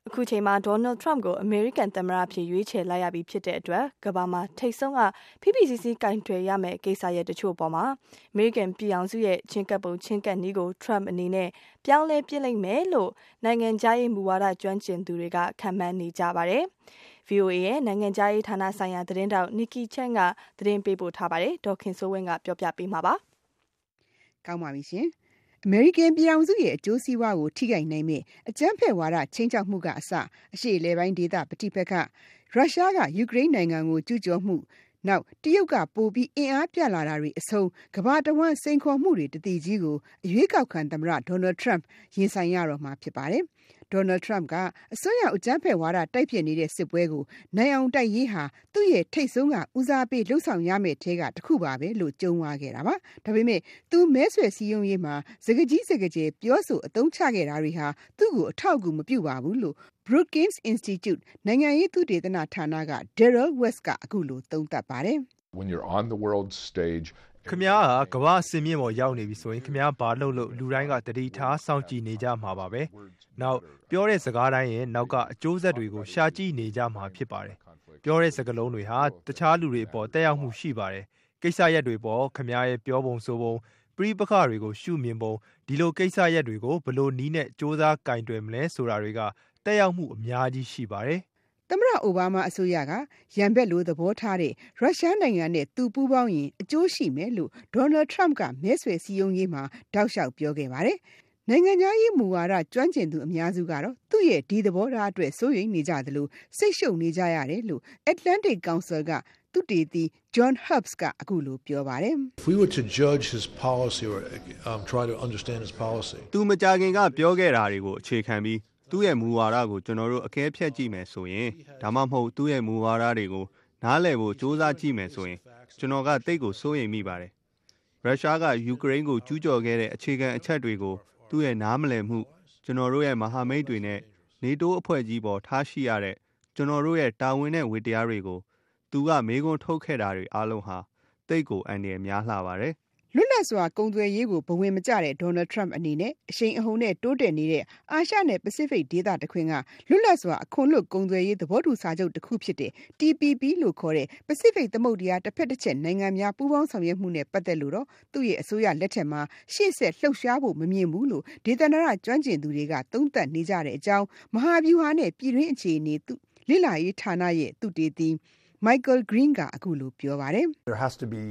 အခုချိန်မှာ Donald Trump ကို American သမ္မတအဖြစ်ရွေးချယ်လိုက်ရပြီဖြစ်တဲ့အတွက်ကမ္ဘာမှာထိပ်ဆုံးကဖိဖိစီးစီးကိုင်တွယ်ရမယ့်ကိစ္စရပ်တချို့ပေါ်မှာ American ပြည်ထောင်စုရဲ့ချဉ်းကပ်ပုံချဉ်းကပ်နည်းကို Trump အနေနဲ့ပြောင်းလဲပြစ်လိမ့်မယ်လို့နိုင်ငံခြားရေးမူဝါဒကျွမ်းကျင်သူတွေကခန့်မှန်းနေကြပါတယ်။ VOA ရဲ့နိုင်ငံခြားရေးဌာနဆိုင်ရာသတင်းတောက် Nikki Chen ကသတင်းပေးပို့ထားပါတယ်။ဒေါ်ခင်စိုးဝင်းကပြောပြပေးမှာပါ။ကောင်းပါပြီရှင်။ American ပြည်ထောင်စုရဲ့အကျိုးစီးပွားကိုထိခိုက်နိုင်မယ့်အကြမ်းဖက်ဝါဒချိန်ချောက်မှုကအစအရှေ့အလယ်ပိုင်းဒေသပဋိပက္ခရုရှားကယူကရိန်းနိုင်ငံကိုကျူးကျော်မှုနောက်တရုတ်ကပိုပြီးအင်အားပြလာတာတွေအဆုံးကမ္ဘာတဝန်းစိန်ခေါ်မှုတွေတည်ကြီးကိုအရွေးကောက်ခံသမ္မတ Donald Trump ရင်ဆိုင်ရတော့မှာဖြစ်ပါတယ်။ Donald Trump ကအစွန်းရောက်အကြမ်းဖက်ဝါဒတိုက်ဖြစ်နေတဲ့စစ်ပွဲကိုနိုင်အောင်တိုက်ရေးဟာသူ့ရဲ့ထိပ်ဆုံးကဦးစားပေးလှုပ်ဆောင်ရမယ့်ထဲကတစ်ခုပါပဲလို့ကြုံဝါခဲ့တာပါ။ဒါပေမဲ့သူမဲဆွယ်စည်းရုံးရေးမှာစကားကြီးစကားကျယ်ပြောဆိုအသုံးချခဲ့တာတွေဟာသူ့ကိုအထောက်အကူမပြုပါဘူးလို့ Brookings Institute နိုင်ငံရေးသုတေသနဌာနက Daryl West ကအခုလိုသုံးသပ်ပါတယ်။ When you're on the world stage ခင်ဗျားဟာကမ္ဘာအစင်မြင့်ပေါ်ရောက်နေပြီဆိုရင်ခင်ဗျားဘာလုပ်လို့လူတိုင်းကတတိထားစောင့်ကြည့်နေကြမှာပါပဲ။နောက်ပြောတဲ့စကားတိုင်းရဲ့နောက်ကအကျိုးဆက်တွေကိုရှာကြည့်နေကြမှာဖြစ်ပါတယ်။ပြောတဲ့စကားလုံးတွေဟာတခြားလူတွေအပေါ်တက်ရောက်မှုရှိပါတယ်။ကိစ္စရပ်တွေပေါ်ခင်ဗျားရဲ့ပြောပုံဆိုပုံပြိပခတွေကိုရှုမြင်ပုံဒီလိုကိစ္စရပ်တွေကိုဘလို့နီးနဲ့စ조사ကင်တွယ်မလဲဆိုတာတွေကတက်ရောက်မှုအများကြီးရှိပါတယ်။သမ္မတအိုဘားမားအစိုးရကရန်ဘက်လိုသဘောထားတဲ့ရုရှားနိုင်ငံနဲ့သူပူးပေါင်းရင်အကျိုးရှိမယ်လို့ Donald Trump ကမဲဆွယ်စည်းရုံးရေးမှာတောက်လျှောက်ပြောခဲ့ပါတယ်။နိုင်ငံခြားရေးမူဝါဒကျွမ်းကျင်သူအများစုကတော့သူ့ရဲ့ဒီသဘောထားအတွက်စိုးရိမ်နေကြသလိုစိတ်ရှုပ်နေကြရတယ်လို့ Atlantic Council ကသုတေသီ John Herbst ကအခုလိုပြောပါတယ်။ If we were to judge his policy or try to understand his policy သူမကြခင်ကပြောခဲ့တာတွေကိုအခြေခံပြီးသူ့ရဲ့မူဝါဒကိုကျွန်တော်တို့အကဲဖြတ်ကြည့်မယ်ဆိုရင်ဒါမှမဟုတ်သူ့ရဲ့မူဝါဒတွေကိုနားလည်ဖို့စ조사ကြည့်မယ်ဆိုရင်ကျွန်တော်ကတိတ်ကိုစိုးရိမ်မိပါတယ်။ရုရှားကယူကရိန်းကိုကျူးကျော်ခဲ့တဲ့အခြေခံအချက်တွေကိုသူ့ရဲ့နားမလည်မှုကျွန်တော်တို့ရဲ့မဟာမိတ်တွေနဲ့နေတိုးအဖွဲ့ကြီးပေါ်ထားရှိရတဲ့ကျွန်တော်တို့ရဲ့တာဝန်နဲ့ဝတ္တရားတွေကိုသူကမေးခွန်းထုတ်ခဲ့တာတွေအားလုံးဟာတိတ်ကိုအန္တရာယ်များလှပါတယ်။လွတ်လပ်စွာကုန်သွယ်ရေးကိုဘဝင်မကျတဲ့ Donald Trump အနေနဲ့အရှိန်အဟုန်နဲ့တိုးတက်နေတဲ့အာရှနဲ့ပစိဖိတ်ဒေသတခွင်ကလွတ်လပ်စွာအခွန်လွတ်ကုန်သွယ်ရေးသဘောတူစာချုပ်တစ်ခုဖြစ်တဲ့ TPP လို့ခေါ်တဲ့ပစိဖိတ်သမုဒ္ဒရာတစ်ဖက်တစ်ချက်နိုင်ငံများပူးပေါင်းဆောင်ရွက်မှုနဲ့ပတ်သက်လို့တော့သူ့ရဲ့အစိုးရလက်ထက်မှာရှေ့ဆက်လှုပ်ရှားဖို့မမြင်ဘူးလို့ဒေသနာရကျွမ်းကျင်သူတွေကသုံးသပ်နေကြတဲ့အကြောင်းမဟာဗျူဟာနဲ့ပြည်တွင်းအခြေအနေလေ့လာရေးဌာနရဲ့သုတေသီ Michael Green ကအခုလိုပြောပါတယ်။ There has to be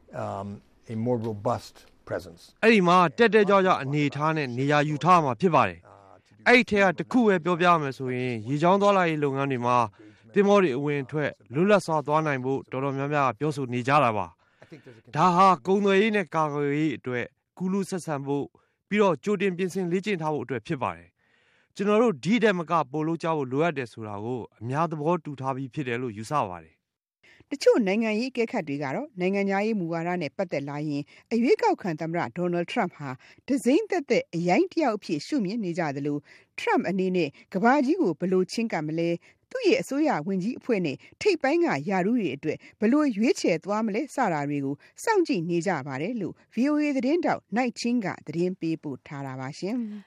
a more robust presence အဲ့ဒီမှာတက်ကြွအနေထားနဲ့နေရာယူထားမှာဖြစ်ပါတယ်အဲ့ဒီထဲကတစ်ခုပဲပြောပြမယ်ဆိုရင်ရေချောင်းသွားလာရေးလုပ်ငန်းတွေမှာတင်မောတွေအဝင်ထွက်လွတ်လပ်စွာသွားနိုင်ဖို့တော်တော်များများပြောဆိုနေကြတာပါဒါဟာကုန်သွယ်ရေးနဲ့ကာကွယ်ရေးအတွက်ကူးလူဆက်ဆံဖို့ပြီးတော့ကြိုတင်ပြင်ဆင်လေ့ကျင့်ထားဖို့အတွက်ဖြစ်ပါတယ်ကျွန်တော်တို့ဒီတက်မကပို့လို့ကြဖို့လိုအပ်တယ်ဆိုတာကိုအများသဘောတူထားပြီးဖြစ်တယ်လို့ယူဆပါတယ်တချို့နိုင်ငံရေးအကဲခတ်တွေကတော့နိုင်ငံခြားရေးမူဝါဒနဲ့ပတ်သက်လာရင်အရွေးကောက်ခံသမ္မတ Donald Trump ဟာဒဇိမ့်သက်သက်အရိုင်းတယောက်အဖြစ်ရှုမြင်နေကြသလို Trump အနေနဲ့ကမ္ဘာကြီးကိုဘလို့ချင်းကပ်မလဲသူ့ရဲ့အစိုးရဝင်ကြီးအဖွဲ့နဲ့ထိပ်ပိုင်းကယာရုတွေအတွက်ဘလို့ရွေးချယ်သွားမလဲစတာတွေကိုစောင့်ကြည့်နေကြပါတယ်လို့ VOA သတင်းတောက် Night Chin ကသတင်းပေးပို့ထားတာပါရှင်။